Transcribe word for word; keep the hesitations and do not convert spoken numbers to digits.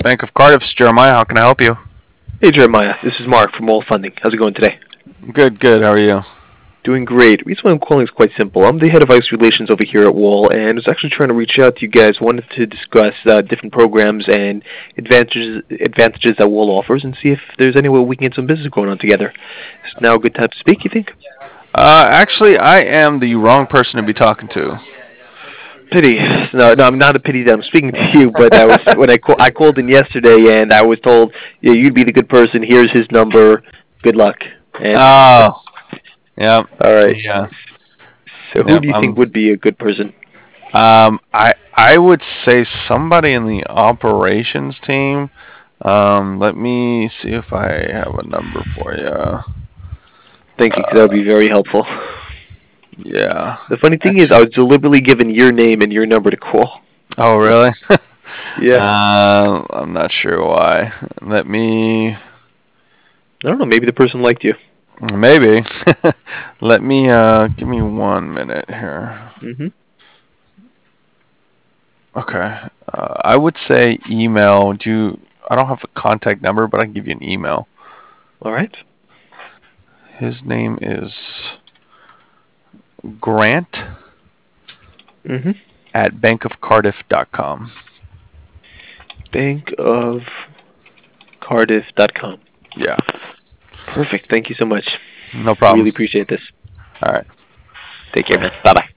Bank of Cardiff's Jeremiah. How can I help you? Hey Jeremiah, this is Mark from Wall Funding. How's it going today? Good, good. How are you? Doing great. The reason why I'm calling is quite simple. I'm the head of I C E Relations over here at Wall, and I was actually trying to reach out to you guys. Wanted to discuss uh, different programs and advantages advantages that Wall offers, and see if there's any way we can get some business going on together. Is now a good time to speak, you think? Uh, actually, I am the wrong person to be talking to. Pity. No, no, I'm not a pity that I'm speaking to you, but I was when I call, I called in yesterday, and I was told, yeah, you'd be the good person. Here's his number. Good luck. And Oh, yeah, all right. yeah, So who yeah. do you think Um, would be a good person? um, I I would say somebody in the operations team. Um, let me see if I have a number for you. Thank you, 'cause that would Uh, be very helpful. yeah. The funny thing is, I Actually, was deliberately given your name and your number to call. oh really? Yeah. uh, I'm not sure why. Let me. I don't know. Maybe the person liked you. Maybe. Let me. Uh, give me one minute here. Mhm. Okay. Uh, I would say email. Do you, I don't have a contact number, but I can give you an email. All right. His name is Grant Mhm. at bank of cardiff dot com. bank of cardiff dot com. Yeah. Perfect. Thank you so much. No problem. Really appreciate this. All right. Take care, man. Bye bye.